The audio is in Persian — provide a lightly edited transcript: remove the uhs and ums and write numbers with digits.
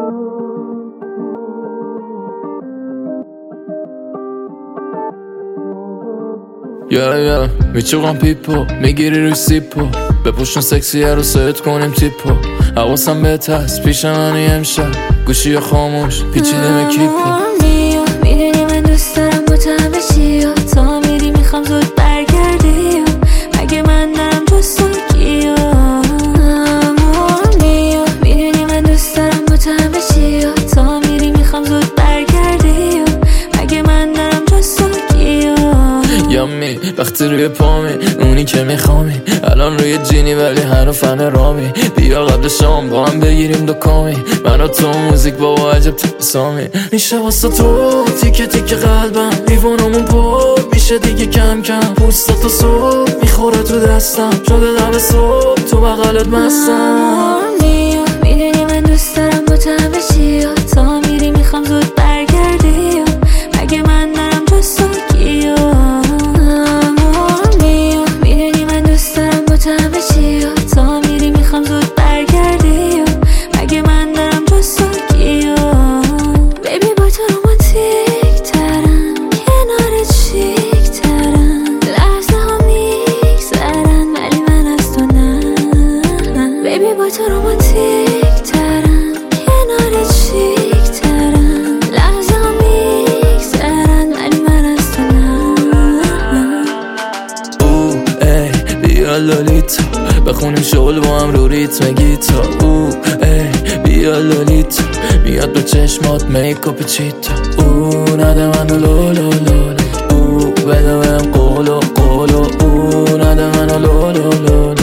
میچوقم پیپو میگیری روی سیپو بپوشن سکسی رو سایت کنیم تیپو حواسم بهت هست پیش منی امشب گوشی یا خاموش پیچیدم کیپو میدونی من دوست دارم با تو همه چی تا میری میخوام زود برگردی مگه من دارم جز تو کیو میدونی من دوست دارم با تو همه چی تا میری میخوام زود برگردی مگه من دارم جز تو کیو یامی وقتی روی پامی اونی که میخوامی الان روی جینی ولی هنوز همه رامی بیا قبل شام با هم بگیریم دو کامی من و تو موزیک بابا عجب تسامی میشه واسه تو تیکه تیکه قلبم لیوانمون پر میشه دیگه کم کم پوستت تو صبح میخوره تو دستم شده دم صبح تو بغلت مستم میدونی من دوست دارم با تو همه چی تا میری میخوام زود برگردی مگه من دارم جز تو کیو میدونی من دوست دارم با تو همه چی تا میری میخوام زود برگردی مگه من دارم جز تو کیو بیبی با تو رومانتیک ترم کنارت شیک ترم لحظه ها میگذرن ولی من از تو نه بیبی با تو رومانتیک ترم کنارت شیک ترم لحظه ها میگذرن ولی من از تو نه ای بیا لالیتا بخونیم شغل با هم رو ریتم گیتا ای بیا لالیتا میاد به چشمات میکاپ چیتا نده منو لولو لولو بده بهم قولو قولو نده منو لولو لولو